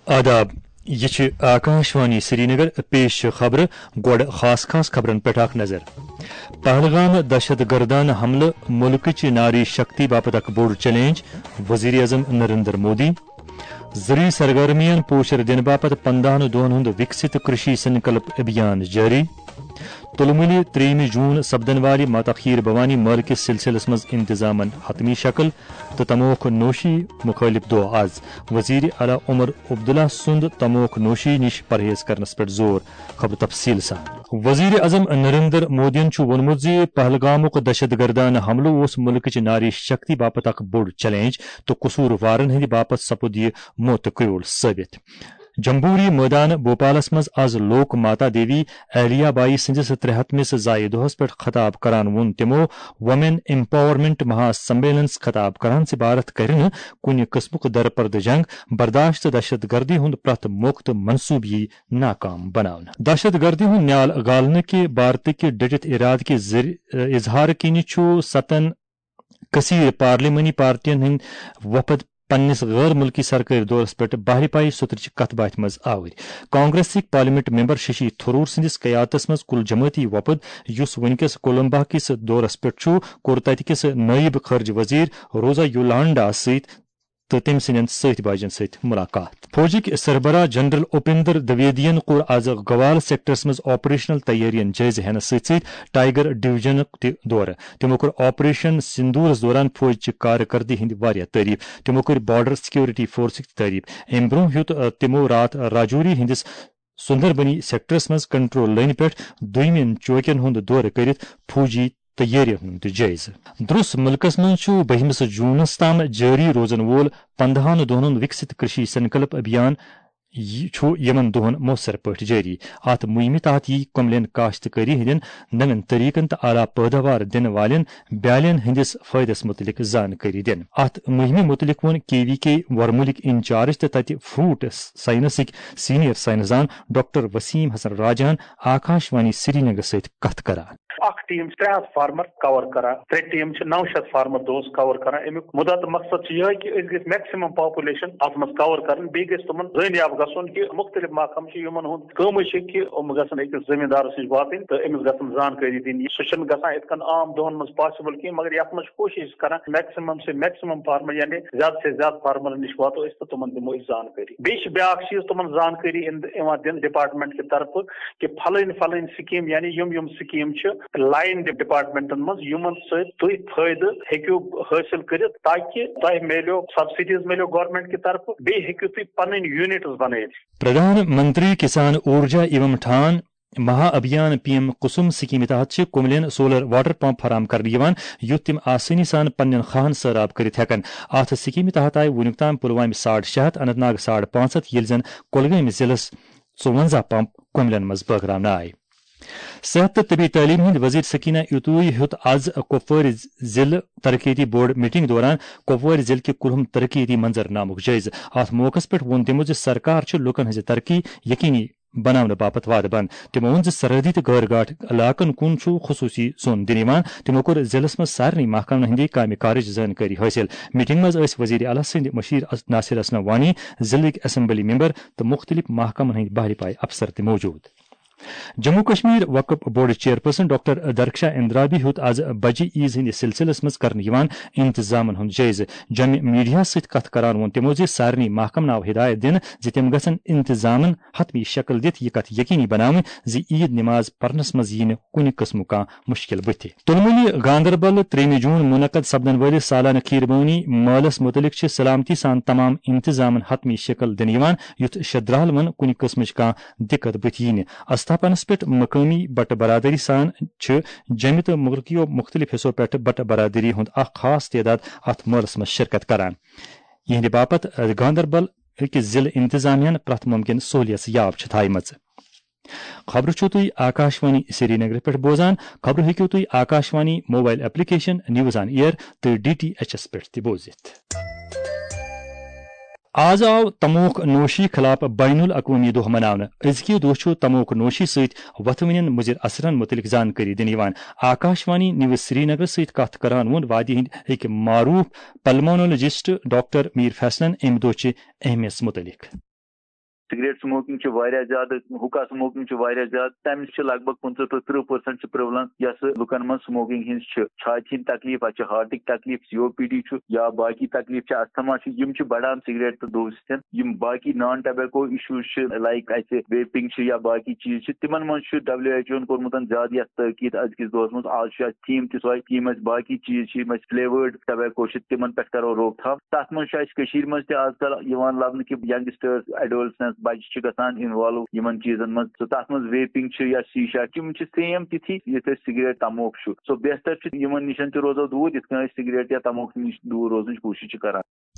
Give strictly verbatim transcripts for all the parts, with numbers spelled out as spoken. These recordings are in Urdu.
آداب یہ آکاشوانی سری نگر پیش خبر گوڑ خاص خاص خبرن پہ اخ نظر پہلگام دہشت گردانہ حملہ ملکچ ناری شکتی باپت اخ بوڑ چیلنج وزیر اعظم نریندر مودی زرعی سرگرمیاں پوشر دن باپت پندہن دہن ہند وکست کرشی سنکلپ ابھیان جاری تلملی تریم جون سپدن والی ماتاخیر بھوانی مل کس سلسلس مز انتظامن حتمی شکل تو تموک نوشی مخالف دہ آز وزیر اعلی عمر عبداللہ سند تموک نوشی نش پرہیز کرنس پہ زور خبر تفصیل سان وزیر اعظم نریندر مودین وونمت زِ پہلگامک دہشت گردانہ حملہ اس ملکچ ناری شکتی باپت اخ بوڑ چیلنج تو قصوروارن ہند باپت سپد یہ موت کریول ثابت جمبوری میدان بھوپالس مز آز لوک ماتا دیوی اہلیہ بائی سندس ترے ہتمس زائے دہس پہ خطاب کران وون تمو وومین امپاورمنٹ مہا سمیلنس خطاب کران سے بھارت کر کن قسمک درپرد جنگ برداشت دہشت گردی ہند پرت موقع منصوب یہ ناکام بناون دہشت گردی ہند نیال غالنہ کہ بھارتک ڈٹت اراد کے اظہار کن ستن کثیر پارلیمانی پارٹین ہند وفد پنس غیر ملکی سرکاری دورس پہ بہر پائی سترچ کت باتھ مز آور کانگریسک پارلیمنٹ ممبر ششی تھرور سندس قیادتس مز کل جماعتی وفد یس ونکس کولمبا کس دورس پہ کور تت کس نائب خارجہ وزیر روزا یولانڈا ست تو تم سند ست باجن ست ملاقات فوجک سربراہ جنرل اپیندر دویدین کور آز گوال سیکٹرس مز آپریشنل تیارین جائزہ ہینس ست ست ٹائیگر ڈویژن تہ دورہ تمو کور آپریشن سندورس دوران فوج کارکردگی ہند واریاہ تعریف تمو کور بارڈر سیکورٹی فورسک تعریف ام برو ہیوت تمو رات راجوری ہندس سندربنی سیکٹرس مز کنٹرول لائن پہ دویمین چوکین ہند دورہ کرت فوجی تیاری ہند جائزہ درس ملکس مز بہمس جونس تام جاری روزن وول پندہن دہن ہند وکست کرشی سنکلپ ابھیان یمن دہن مؤثر پہ جاری ات مہم تحت یہ کملین کاشتکاری ہند نوین طریقن تو اعلی پیداوار دن والن بیالین ہندس فائدس متعلق زانکاری دن ات مہم متعلق ون کے وی کے ورملک انچارج تو تت فروٹ سائنسک سینئر سائنسدان ڈاکٹر وسیم حسن راجان آکاشوانی سری نگر ست کت کران اخ ٹیم ترے ہتھ فارمر کور کران ترے ٹیم نو شیت فارمر دوس کور کران امیک مدت مقصد یہ کہ اس گھس میکسمم پاپولیشن ات مز کور کرن بی گھس تمن زنیاب گھن کہ مختلف محکم یمن ہند کم کہ ام گھن اکس زمیندارس نش واتن تو امس گھن زانکاری دن سہ گھان ات کن عام دہن مز پاسبل کی مگر یت مز کوشش کران میکسمم سے میکسمم فارمر یعنی زیادہ سے زیادہ فارمر نش واتو اس تو تمن دمو زانکاری بیس بیاکھ چیز تمن زانکاری دن ڈپارٹمنٹ کی طرف کہ پھلن پھلن سکیم یعنی یم یم سکیم لائن ڈپارٹمنٹن مز یمن ست تھی فائدہ ہیکو حاصل کرت تاکہ تہ ملو سبسڈیز ملو گورنمنٹ کی طرف بی ہیکو تھی پن یونٹس بنائت پردھان منتری کسان اورجا ایوم ٹھان مہا ابھیان پی ایم کسم سکیم تحت کملین سولر واٹر پمپ فراہم کرنے یوت تم آسانی سان پنن خان سراب کرت ہیکن ات سکیم تحت آئی ونیک تام پلوامہ ساڑھ شیے ہتھ اننت ناگ ساڑھ پانچ ہتھ یل زن کولگام ضلع ژونزہ پمپ کملین مز بٲگراونہٕ آئی صحت تو طبی تعلیم ہند وزیر سکینہ یتوئی ہیوت آز کپوور ضلع ترقیتی بورڈ میٹنگ دوران کپوور ضلع کے کلہم ترقیتی منظر نامک جائزہ ات موقع پہ وون تمو سرکار لکن ہز ترقی یقینی بنانے باپت وعدہ بند تمو وون سرحدی تو غیر گاٹ علاقن کن خصوصی زون دن تمو کور ضلع مز سارے محکمن ہندی کامہ کارج زانکاری حاصل میٹنگ مز وزیر اعلی سند مشیر ناصر اسلم وانی ضلع اسمبلی ممبر تو مختلف محکمن ہند بہر پائے افسر تہ موجود جموں کشمیر وقف board chairperson doctor Darakhshan Andrabi ہیوت آز بجہ عیز ہند سلسلس مز کرنے انتظامن ہند جائزہ جمع میڈیا ست کت کران وون تمو سارے محکمن آو ہدایت دن تم گھن انتظامن حتمی شکل دت یہ کت یقینی بناون عید نماز پرنس مز یہ کن قسم کا مشکل بتھ تلملی گاندربل تریم جون منعقد سپدن ولس سالانہ کھیربونی مالس متعلق سلامتی سان تمام انتظامن حتمی شکل دن یتھ شدرالون کن قسمچ کان دقت بتھ یہ استھاپنس پہ مقامی بٹ برادری سان جمع تو ملکیو مختلف حصوں پہ بٹ برادری ہند اخ خاص تعداد ات مالس مز شرکت کران یہ باپت گاندربل کس ضلع انتظامیہ پرت ممکن سہولیت یاب تھائمژ خبر چھو تھی آکاشوانی سری نگر پہ بوزان خبر ہیکو تھی Akashvani mobile application news on air تو ڈی ٹی ایچ ایس پہ بوزت آز آو تموک نوشی خلاف بین الاقوامی دہ مناونہ ازکہ دہ تموک نوشی ست وتھونین مضر اثرن متعلق زانکاری دن آکاشوانی نیوز سری نگر ست کت کران وون وادی ہند ایک معروف پلمونولوجسٹ ڈاکٹر میر فیصلن ام دہ اہمیت متعلق سگریٹ سموکنگ واریاہ زیادہ حکا سموکنگ واریاہ زیادہ تمس لگ بھگ پنچہ تو ترہ پرسنٹ پرولنس یس لکن من سموکنگ ہز چھاتہ ہند تکلیف اتہ ہارٹک تکلیف سی او پی ڈی یا باقی تکلیف استھما یم بڑان سگریٹ تو دو ستین باقی نان ٹبیکو ایشوز لائک اتہ ویپنگ یا باقی چیز تمن من ڈبلیو ایچ او کورمت زیادہ یتھ تحقیق ازکس دورس مز آج تھیم تہ سوے تھیم باقی چیز فلیورڈ ٹبیکو تمن پہ کرو روک تھام تر مز مز تہ آز کل لبنہ کہ ینگسٹرز ایڈولسنس بچہ گھان انوالو یمن چیزن مز تو تر مز ویپنگ یا شیشہ تم سیم تتھی یت سگریٹ تموک سو بہتر یمن نشن تہ روزو دور یت کن سگریٹ یا تموک نش دور روزن کوشش کران.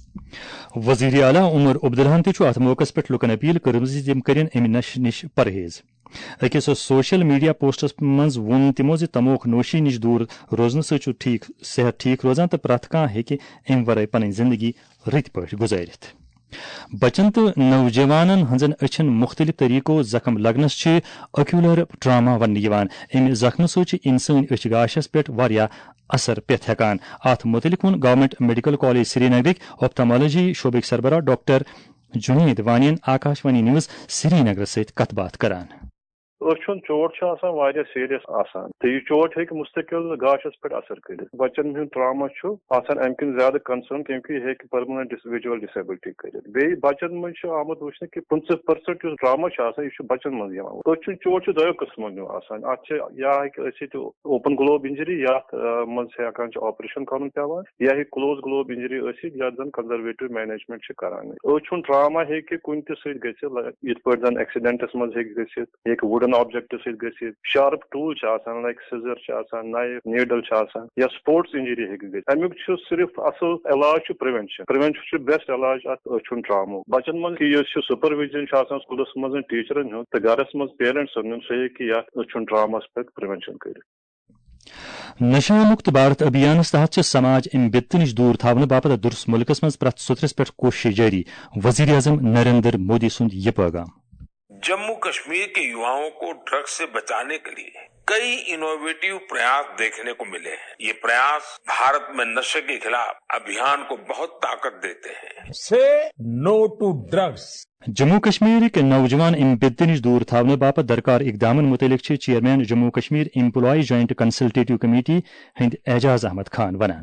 وزیر اعلیٰ عمر عبداللہن تہ ات موقع پہ لکن اپیل کرم تم کرن امہ نشہ نش پرہیز. اکس سوشل میڈیا پوسٹس مز وون تمو تموک نوشی نش دور روزن ستھ ٹھیک صحت ٹھیک روزان تو پرت کھانا ہیکہ امہ ورائے پن زندگی رت پہ گزارت. بچن تو نوجوانن ہنزن اچھن مختلف طریقوں زخم لگنس اکیولر ٹراما ون ام زخم سۭتۍ انسان اچھ گاشس پہ واریاہ اثر پیت ہیکان. ات متعلق وون گورنمنٹ میڈیکل کالج سری نگرک آپتھالمالوجی شعبک سربراہ ڈاکٹر جنید وانین آکاشوانی نیوز سری نگر ست کت بات کران. أچھن چوٹ سیریس آسان تو یہ چوٹ ہیکہ مستقل گاشس پہ اثر کرت. بچن ہند ٹراما آسان ام کن زیادہ کنسرن کیونکہ یہ ہیکہ پرماننٹ ویجول ڈسیبلٹی کرت. بیٚیہِ بچن مز آمد وچھنہ کہ پنچہ پرسنٹ اس ٹراما یہ بچن مز أچھن چوٹ دۄیو قسمو آسان. ات یا ہیکہ اوپن گلوب انجری یتھ مز ہیکان آپریشن کرن پیوان یا ہیکہ کلوز گلوب انجری ٲسِتھ یتھ زن کنزرویٹو مینجمنٹ کران. أچھن ٹراما ہیکہ کُنہِ تہِ سۭتۍ گژھِتھ یتھ پٲٹھۍ زن ایکسیڈنٹس مز ہیکہ گژھِتھ ہیکہ وُڈن آبجیکٹ ست گژھِتھ sharp tool like scissor knife needle یا سپورٹس انجری ہیکہ گژھِتھ. امیک صرف اصل علاج پریونشن پریونشن بیسٹ علاج ات أچھن ٹرامو. بچن من یہ سپرویژن سکولس مز ٹیچرن ہند تو گرس مز پیرنٹسن ہند سہ ہیکہ یتھ أچھن ٹرامس پہ پریونشن کرت. نشہ مکت بھارت ابھیانس تحت سماج ام بت نش دور تھونہ باپت درس ملکس مز پرت سترس پہ کوشش جاری. وزیر اعظم نریندر مودی سند یہ پیغام. جموں کشمیر کے یواؤں کو ڈرگ سے بچانے کے لیے کئی انوویٹو پریاس دیکھنے کو ملے ہیں. یہ پریاس بھارت میں نشے کے خلاف ابھیان کو بہت طاقت دیتے ہیں. سے no to drugs. Jammu Kashmir کے نوجوان ام بد نش دور تھونہ باپت درکار اقدامن متعلق chairman Jammu Kashmir employee joint consultative committee ہند اعجاز احمد خان ونان.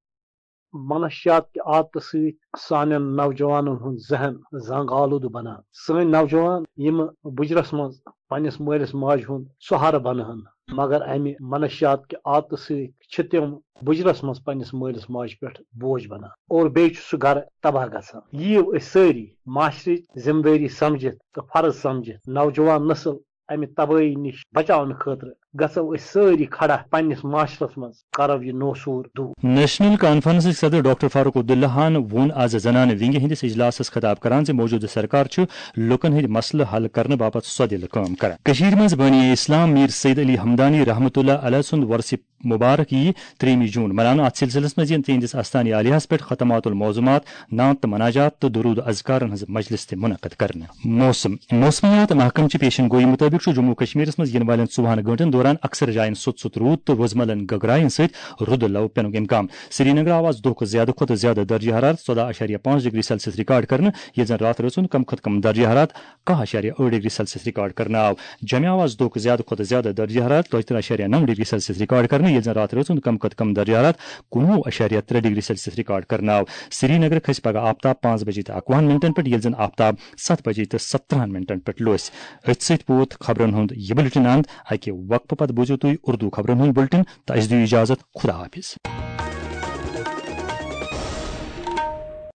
منشیات کے عادت ست سان نوجوانن ہند ذہن زنگ آلود بنان. سن نوجوان یم بجرس مز پنس مالس ماج ہند سہارٕ بنہن مگر امہ منشیات کے عادت ست تم بجرس مز پنس مالس ماج پہ بوجھ بنان اور بیٚیہِ چھُ سُہ گھر تباہ گژھان. یِیو أسۍ سٲری معاشرٕچ ذمہ دٲری سمجھتھ تو فرض سمجھتھ نوجوان نسل امہ تباہی نش بچاونہٕ خٲطرٕ گژھو أسۍ سٲری کھڑا پننس معاشرس مز کرو یہ نوسور دور. نیشنل کانفرنس صدر ڈاکٹر فاروق عبداللہ ہن وون آز زنان ونگ ہندس اجلاسس خطاب کران موجودہ سرکار لکن ہند مسئلہ حل کرنے باپت سودل کام کران. کشیر مز بانی اسلام میر سید علی ہمدانی رحمۃ اللہ علیہ سند ورث مبارک یہ تریم جون منانا. ات سلسلس مز تہندس استان عالیہس پہ ختمات الموضوعات نعت تو مناجات تو درود اذکارن ہز مجلس تہ منعقد کرنے. موسم موسمیات محکم چہ پیشن گوئی مطابق جموں کشمیر مز ین والن ژوہن گھنٹن دوران اکثر جائن سوت سوت رود تو روزملن گگرائن ست رود لو پینک امکان. سری نگر آواز دہ زیادہ کھت زیادہ درجہ حرارت ژۄدہ اشاریہ پانچ ڈگری سیلسیس ریکارڈ کرنے یہ زن رات رسن کم کھت کم درجہ حرارت کاہ اشاریہ ٲٹھ ڈگری سیلسیس ریکارڈ کرنے آو. جمع آواز دہ زیادہ کھت زیادہ درجہ حرارت دۄیہِ اشاریہ نو ڈگری سیلسیس ریکارڈ کرنے یہ زن رات رسن کم کھت کم درجہ حرارت کنوہ اشاریہ ترے ڈگری سیلسیس ریکارڈ کرنے آو. سری نگر کھس پگہ آفتاب پانچ بجے تو اکوہن منٹن پہ یل زن آفتاب ست بجے تو سترہن منٹن پہ لوس. ات ست ووت خبرن ہند یہ بلٹن اند اکہ وقفہ پتہ بوزیو تھی اردو خبرن ہند بلٹن تو اس دیو اجازت. خدا حافظ.